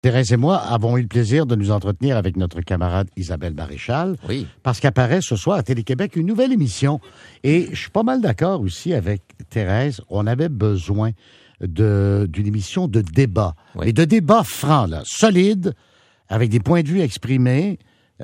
Thérèse et moi avons eu le plaisir de nous entretenir avec notre camarade Isabelle Maréchal. Oui. Parce qu'apparaît ce soir à Télé-Québec une nouvelle émission. Et je suis pas mal d'accord aussi avec Thérèse. On avait besoin d'une émission de débat. Oui. Mais de débat franc, là, solide, avec des points de vue exprimés,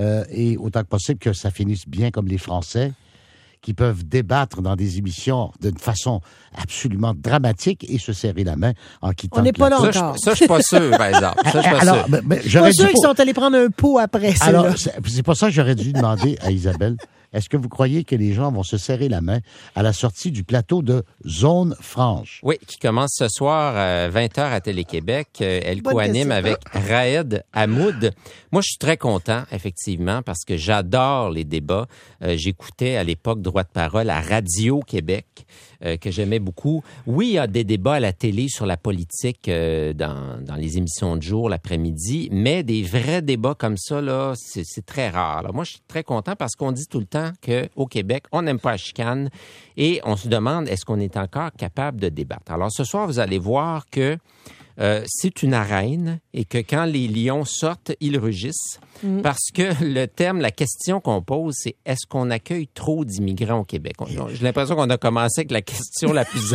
et autant que possible que ça finisse bien comme les Français, qui peuvent débattre dans des émissions d'une façon absolument dramatique et se serrer la main en quittant. On n'est pas là Ça, encore. je suis pas sûr, par exemple. Ça, je suis pas Alors, sûr. j'aurais Pas sûr dû qu'ils sont allés prendre un pot après ça. Alors, c'est pas ça que j'aurais dû demander à Isabelle. Est-ce que vous croyez que les gens vont se serrer la main à la sortie du plateau de Zone Franche? Oui, qui commence ce soir à 20h à Télé-Québec. Elle Bonne co-anime question. avec Raed Hamoud. Moi, je suis très content, effectivement, parce que j'adore les débats. J'écoutais à l'époque Droit de parole à Radio-Québec, que j'aimais beaucoup. Oui, il y a des débats à la télé sur la politique dans les émissions de jour, l'après-midi, mais des vrais débats comme ça, là, c'est très rare. Alors, moi, je suis très content parce qu'on dit tout le temps qu'au Québec, on n'aime pas la chicane et on se demande est-ce qu'on est encore capable de débattre. Alors, ce soir, vous allez voir que c'est une arène et que quand les lions sortent, ils rugissent parce que le thème, la question qu'on pose, c'est est-ce qu'on accueille trop d'immigrants au Québec? J'ai l'impression qu'on a commencé avec la question la plus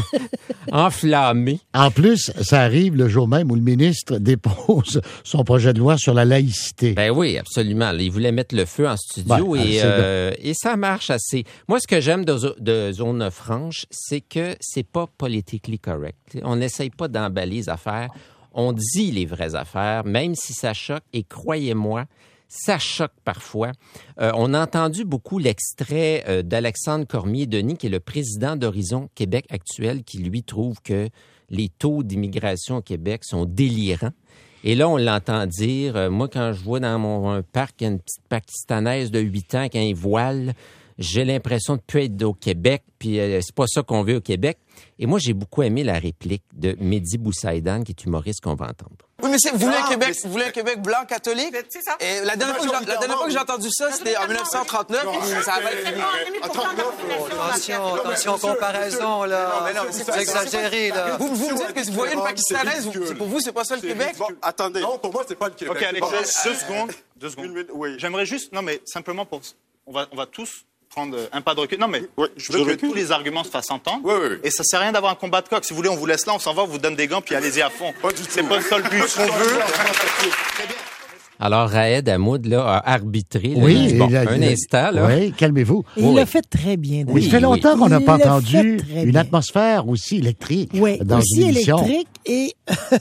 enflammée. En plus, ça arrive le jour même où le ministre dépose son projet de loi sur la laïcité. Ben oui, absolument. Il voulait mettre le feu en studio et ça marche assez. Moi, ce que j'aime de Zone Franche, c'est que c'est pas politically correct. On n'essaye pas d'emballer les affaires. On dit les vraies affaires, même si ça choque. Et croyez-moi, ça choque parfois. On a entendu beaucoup l'extrait d'Alexandre Cormier-Denis, qui est le président d'Horizon Québec actuel, qui lui trouve que les taux d'immigration au Québec sont délirants. Et là, on l'entend dire, moi, quand je vois dans un parc une petite Pakistanaise de 8 ans avec un voile, j'ai l'impression de ne plus être au Québec, puis c'est pas ça qu'on veut au Québec. Et moi, j'ai beaucoup aimé la réplique de Mehdi Boussaïdan, qui est humoriste qu'on va entendre. Oui, mais vous voulez un Québec blanc catholique? C'est ça. Et la dernière fois que j'ai entendu ça, c'était en 1939. Ça Attention, comparaison, là. Non, mais c'est exagéré, là. Vous me dites que vous voyez une Pakistanaise, pour vous, c'est pas ça le Québec? Bon, attendez. Non, pour moi, c'est pas le Québec. OK, Alexis, 2 secondes. Oui. J'aimerais juste, non, mais simplement on va tous prendre un pas de recul. Non, mais Oui, je veux que tous les arguments se fassent entendre. Oui. Et ça sert à rien d'avoir un combat de coq. Si vous voulez, on vous laisse là, on s'en va, on vous donne des gants, puis allez-y à fond. Pas du tout. C'est pas le seul but. Ce qu'on veut. Très bien. Alors, Raed Hamoud, là, a arbitré. Là, Oui, un instant, là. Oui, calmez-vous. Et il l'a fait très bien. Oui, ça fait longtemps qu'on n'a Il pas l'a entendu fait très une bien. atmosphère aussi électrique Oui, dans aussi une émission. électrique. Et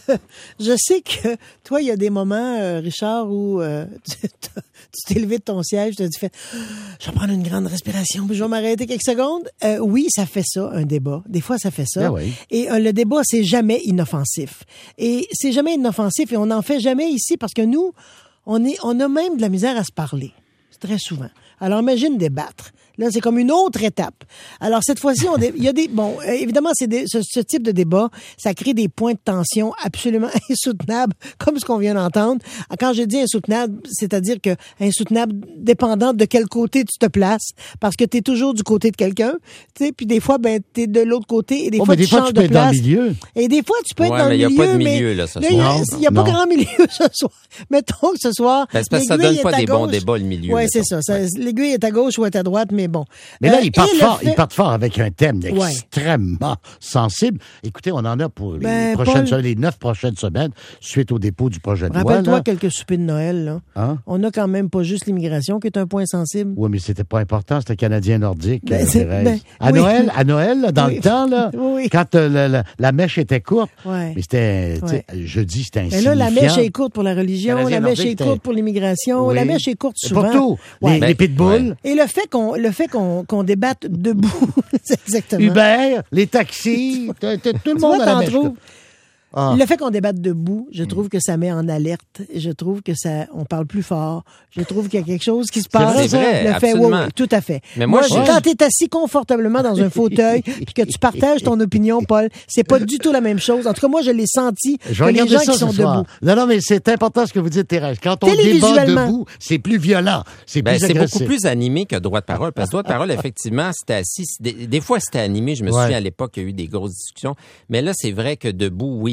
je sais que toi, il y a des moments, Richard, où tu t'es levé de ton siège, tu t'es dit, je vais prendre une grande respiration, puis je vais m'arrêter quelques secondes. Oui, ça fait ça, un débat. Des fois, ça fait ça. Ah oui. Et le débat, c'est jamais inoffensif. Et c'est jamais inoffensif, et on n'en fait jamais ici, parce que nous, on a même de la misère à se parler. C'est très souvent. Alors, imagine débattre. Là, c'est comme une autre étape. Alors, cette fois-ci, il y a des... Bon, évidemment, ce type de débat, ça crée des points de tension absolument insoutenables, comme ce qu'on vient d'entendre. Quand je dis insoutenable, c'est-à-dire que insoutenable dépendant de quel côté tu te places, parce que tu es toujours du côté de quelqu'un, tu sais, puis des fois, tu es de l'autre côté, et des fois, mais des tu fois, changes tu peux de être dans place. le milieu. Et des fois, tu peux être Ouais, dans le mais milieu, il n'y a pas de milieu, là, ce là, soir. il n'y a pas Non. grand milieu ce soir. Mettons que ce soir, Ben, c'est parce que ça l'aiguille donne pas est à des bons gauche. débats, le milieu. Oui, c'est mettons. ça. L'aiguille est à gauche ou est à droite, mais bon. Mais là, ils et partent le fort. fait- Ils partent fort avec un thème Ouais. extrêmement sensible. Écoutez, on en a pour les 9 prochaines semaines, suite au dépôt du projet de loi. Rappelle-toi là. quelques soupers de Noël, là. Hein? On a quand même pas juste l'immigration qui est un point sensible. Oui, mais c'était pas important, c'était Canadien nordique, Thérèse. ben, À oui. Noël, là, dans Oui. le temps, là, Oui. quand la mèche était courte, Ouais. mais c'était, tu sais, Ouais. jeudi, c'était Mais insignifiant. là, la mèche est courte pour la religion, Canadien la mèche est nordique, courte pour l'immigration, Oui. la mèche est courte C'est souvent. pour tout. Ouais. Les pitbulls, Ouais. Et le fait qu'on débatte debout, c'est exactement. Uber, les taxis, tout le Tu monde vois, à la t'en mèche. trouves. Ah. Le fait qu'on débatte debout, je trouve que ça met en alerte. Je trouve que on parle plus fort. Je trouve qu'il y a quelque chose qui se passe. C'est vrai, Le fait, absolument. oui, tout à fait. Mais moi, quand t'es assis confortablement dans un fauteuil puis que tu partages ton opinion, Paul, c'est pas du tout la même chose. En tout cas, moi, je l'ai senti Je que vais les regarder gens ça qui sont ce soir. debout. Non, mais c'est important ce que vous dites, Thérèse. Quand on débat Télévisuellement. debout, c'est plus violent, c'est Ben, plus c'est agressif. beaucoup plus animé que droit de parole. Parce que droit de parole, effectivement, c'était assis. Des fois, c'était animé. Je me souviens à l'époque, il y a eu des grosses discussions. Mais là, c'est vrai que debout, oui.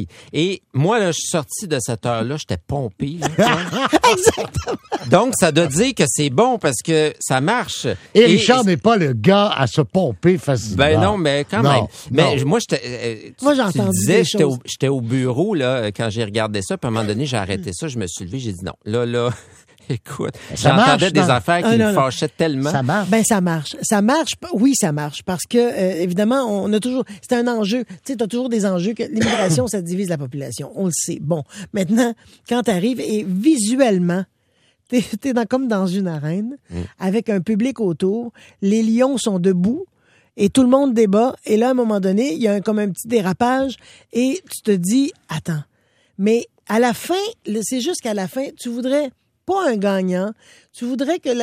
Et moi, là, je suis sorti de cette heure-là, j'étais pompé. Là, Exactement. donc, ça doit dire que c'est bon parce que ça marche. Et Richard n'est pas le gars à se pomper facilement. Ben non, mais quand Non, même. Mais non. moi, j'étais... Moi, j'ai tu entendu disais, des choses. j'étais au bureau, là, quand j'ai regardé ça, puis à un moment donné, j'ai arrêté ça, je me suis levé, j'ai dit non. Là, écoute, Ça j'entendais marche, des non? affaires qui Ah, non, me non. fâchaient tellement. Ça marche. Ben ça marche. Ça marche. Oui, ça marche. Parce que, évidemment, on a toujours... C'est un enjeu. Tu sais, t'as toujours des enjeux que l'immigration, ça divise la population. On le sait. Bon, maintenant, quand t'arrives et visuellement... T'es comme dans une arène, avec un public autour, les lions sont debout, et tout le monde débat, et là, à un moment donné, il y a comme un petit dérapage, et tu te dis, attends, mais à la fin, c'est juste qu'à la fin, tu voudrais pas un gagnant, tu voudrais que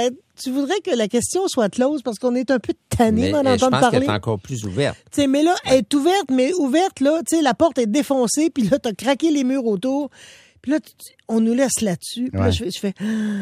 la question soit close, parce qu'on est un peu tanné Mais d'en je entendre pense parler. qu'elle est encore plus ouverte. Tu sais, mais là, elle est ouverte, mais ouverte, là, tu sais, la porte est défoncée, puis là, t'as craqué les murs autour. Puis là, on nous laisse là-dessus. Puis là, Ouais. je fais,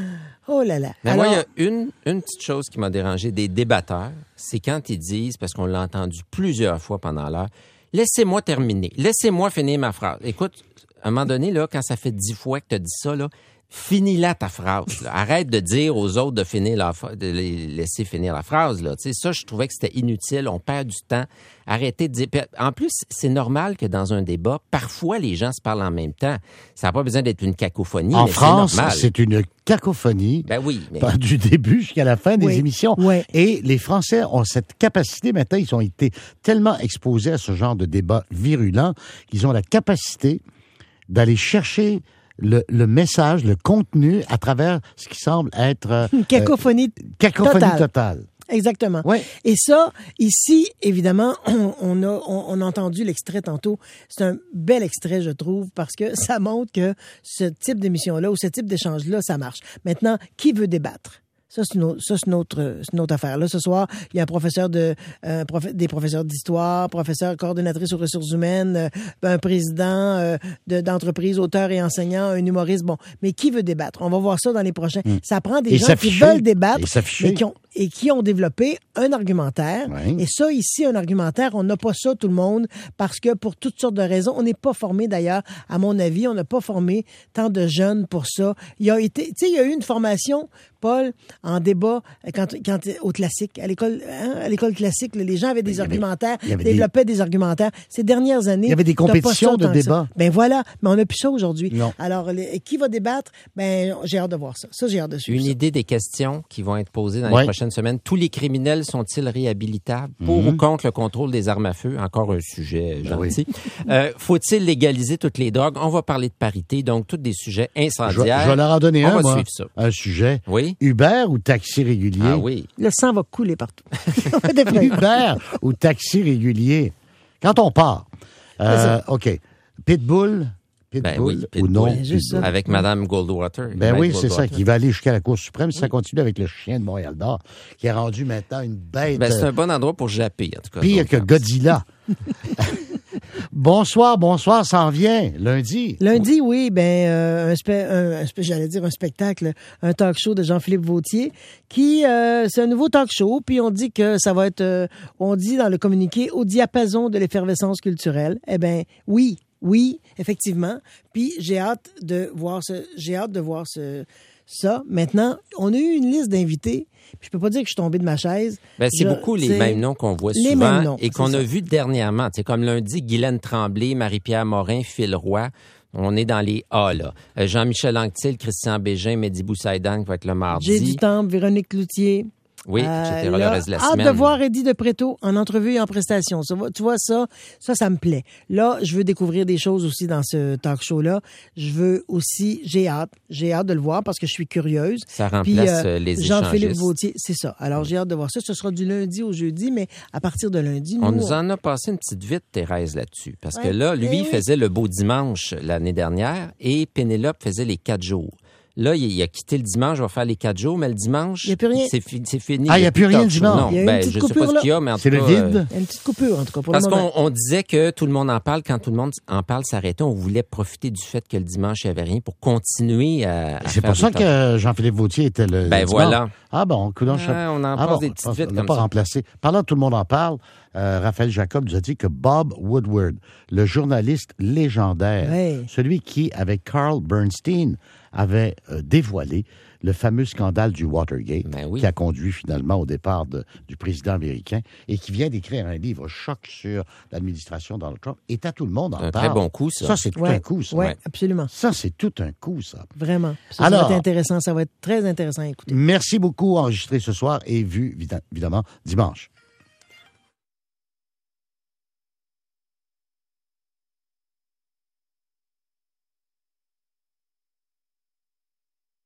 oh là là. Mais Alors, moi, il y a une petite chose qui m'a dérangé des débatteurs, c'est quand ils disent, parce qu'on l'a entendu plusieurs fois pendant l'heure, laissez-moi terminer, laissez-moi finir ma phrase. Écoute, à un moment donné, là, quand ça fait 10 fois que tu as dit ça, là, finis-la ta phrase. Là. Arrête de dire aux autres de les laisser finir la phrase. Là. Tu sais, ça, je trouvais que c'était inutile. On perd du temps. Arrêtez de dire... En plus, c'est normal que dans un débat, parfois, les gens se parlent en même temps. Ça n'a pas besoin d'être une cacophonie, En mais France, c'est normal. c'est une cacophonie. Ben oui, mais... Du début jusqu'à la fin des Oui, émissions. oui. Et les Français ont cette capacité, maintenant, ils ont été tellement exposés à ce genre de débat virulent qu'ils ont la capacité d'aller chercher le message, le contenu à travers ce qui semble être... une cacophonie totale. Exactement. Ouais. Et ça, ici, évidemment, on a entendu l'extrait tantôt. C'est un bel extrait, je trouve, parce que ça montre que ce type d'émission-là ou ce type d'échange-là, ça marche. Maintenant, qui veut débattre? Ça, c'est une autre affaire. Là, ce soir, il y a un professeur des professeurs d'histoire, professeur coordonnatrice aux ressources humaines, un président d'entreprise, auteur et enseignant, un humoriste. Bon, mais qui veut débattre? On va voir ça dans les prochains. Ça prend des Et gens qui s'afficher. veulent débattre, Et s'afficher. mais qui ont développé un argumentaire. Oui. Et ça, ici, un argumentaire, on n'a pas ça, tout le monde, parce que pour toutes sortes de raisons, on n'est pas formé d'ailleurs, à mon avis, on n'a pas formé tant de jeunes pour ça. Il y a eu une formation, Paul, en débat, quand au classique, à l'école classique, là, les gens avaient des argumentaires, développaient des argumentaires. Ces dernières années, Il y avait des t'as pas compétitions ça de tant que ça. débat. Ben voilà, mais on n'a plus ça aujourd'hui. Non. Alors, qui va débattre? Ben, j'ai hâte de voir ça. Ça, j'ai hâte de suivre Une ça. idée des questions qui vont être posées dans Ouais. les prochaines semaines. Tous les criminels sont-ils réhabilitables? Pour ou contre le contrôle des armes à feu? Encore un sujet gentil. Faut-il légaliser toutes les drogues? On va parler de parité, donc tous des sujets Je incendiaires. vais leur en donner On un, va moi. suivre ça. Un sujet. Oui? Uber ou taxi régulier? Ah oui. Le sang va couler partout. Des frères. Uber ou taxi régulier? Quand on part, OK. Pitbull Ben oui, ou Pitbull. non? Ben, juste ça. Avec Mme Goldwater. Ben Maître oui, c'est ça, Goldwater. qui va aller jusqu'à la Cour suprême. Si ça continue avec le chien de Montréal-Nord, qui est rendu maintenant une bête Ben, c'est un bon endroit pour japper, en tout cas. pire Donc, que Godzilla. Bonsoir, ça en vient, lundi. Lundi, oui, j'allais dire un spectacle, un talk show de Jean-Philippe Vautier, qui, c'est un nouveau talk show, puis on dit que ça va être, on dit dans le communiqué, au diapason de l'effervescence culturelle. Eh ben, oui, effectivement. Puis j'ai hâte de voir ça. Maintenant, on a eu une liste d'invités. Puis je peux pas dire que je suis tombé de ma chaise. Ben, c'est beaucoup les mêmes noms qu'on voit les souvent mêmes noms, et qu'on c'est a ça. vu dernièrement. Tu sais, comme lundi, Guylaine Tremblay, Marie-Pierre Morin, Phil Roy. On est dans les A, là. Jean-Michel Anctil, Christian Bégin, Mehdi Boussaïdan qui va être le mardi. J'ai du temps, Véronique Cloutier. Oui, etc. Le Là, reste de la hâte semaine. de voir Eddie de Préto en entrevue et en prestation. Tu vois, ça me plaît. Là, je veux découvrir des choses aussi dans ce talk show-là. J'ai hâte de le voir parce que je suis curieuse. Ça remplace Puis, les Jean-Philippe échangistes. Vautier, c'est ça. Alors, j'ai hâte de voir ça. Ce sera du lundi au jeudi, mais à partir de lundi, On nous en a passé une petite vite, Thérèse, là-dessus. Parce que Ouais. là, lui, Eh il oui. faisait le beau dimanche l'année dernière et Pénélope faisait les 4 jours. Là, il a quitté le dimanche, il va faire les 4 jours, mais le dimanche, Il y a plus rien. c'est fini. Ah, il y a plus de rien talk le show. dimanche. Non, Il y a une ben, petite je sais pas coupure, ce qu'il y a, mais en C'est tout le cas, vide. Il y a une petite coupure, en tout cas, pour Parce le moment. qu'on disait que tout le monde en parle. Quand tout le monde en parle, s'arrêtait. On voulait profiter du fait que le dimanche, il n'y avait rien pour continuer à C'est faire pour ça des talk- que Jean-Philippe Vautier était le Ben dimanche. voilà. Ah bon, coudonc, Ah, on en passe des petites vites on l'a comme pas ça. remplacé. Parlant de tout le monde en parle, Raphaël Jacob nous a dit que Bob Woodward, le journaliste légendaire, celui qui, avec Carl Bernstein, avait dévoilé le fameux scandale du Watergate, qui a conduit finalement au départ du président américain et qui vient d'écrire un livre choc sur l'administration Donald Trump. Et tout le monde en parle. Un très bon coup, ça. Ça, c'est tout un coup, ça. Oui, absolument. Ça, c'est tout un coup, ça. Vraiment. Ça va être intéressant. Ça va être très intéressant à écouter. Merci beaucoup, enregistré ce soir et vu, évidemment, dimanche.